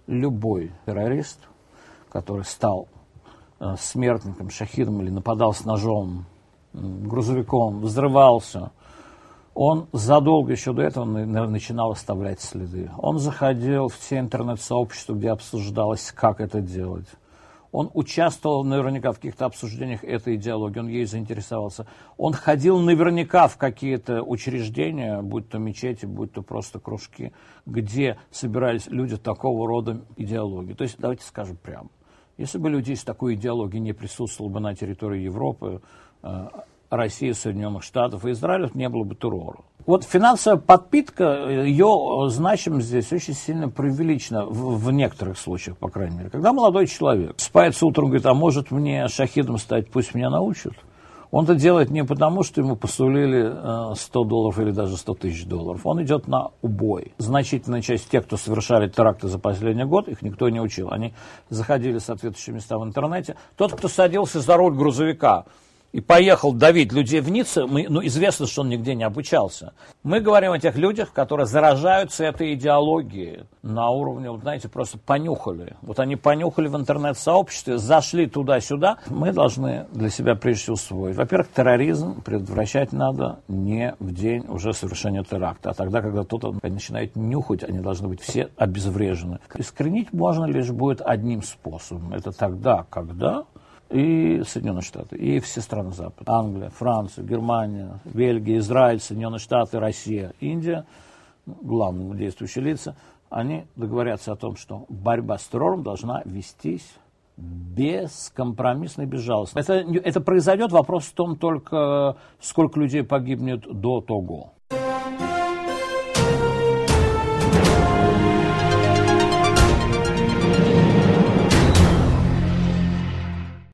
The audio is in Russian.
любой террорист, который стал смертником, шахидом или нападал с ножом, грузовиком, взрывался, он задолго еще до этого начинал оставлять следы. Он заходил в те интернет-сообщества, где обсуждалось, как это делать. Он участвовал наверняка в каких-то обсуждениях этой идеологии, он ей заинтересовался. Он ходил наверняка в какие-то учреждения, будь то мечети, будь то просто кружки, где собирались люди такого рода идеологии. То есть, давайте скажем прямо, если бы людей с такой идеологией не присутствовало бы на территории Европы, России, Соединенных Штатов и Израиля, не было бы террора. Вот финансовая подпитка, ее значимость здесь очень сильно преувеличена, в некоторых случаях, по крайней мере. Когда молодой человек спается утром и говорит, а может мне шахидом стать, пусть меня научат. Он это делает не потому, что ему посулили $100 или даже $100 000. Он идет на убой. Значительная часть тех, кто совершали теракты за последний год, их никто не учил. Они заходили в соответствующие места в интернете. Тот, кто садился за руль грузовика и поехал давить людей в Ницце, известно, что он нигде не обучался. Мы говорим о тех людях, которые заражаются этой идеологией на уровне, вот, знаете, просто понюхали. Вот они понюхали в интернет-сообществе, зашли туда-сюда. Мы должны для себя прежде всего усвоить. Во-первых, терроризм предотвращать надо не в день уже совершения теракта, а тогда, когда кто-то начинает нюхать, они должны быть все обезврежены. Искоренить можно лишь будет одним способом. Это тогда, когда и Соединенные Штаты, и все страны Запада. Англия, Франция, Германия, Бельгия, Израиль, Соединенные Штаты, Россия, Индия, главные действующие лица, они договорятся о том, что борьба с террором должна вестись бескомпромиссно и безжалостно. Это произойдет, вопрос в том только, сколько людей погибнет до того.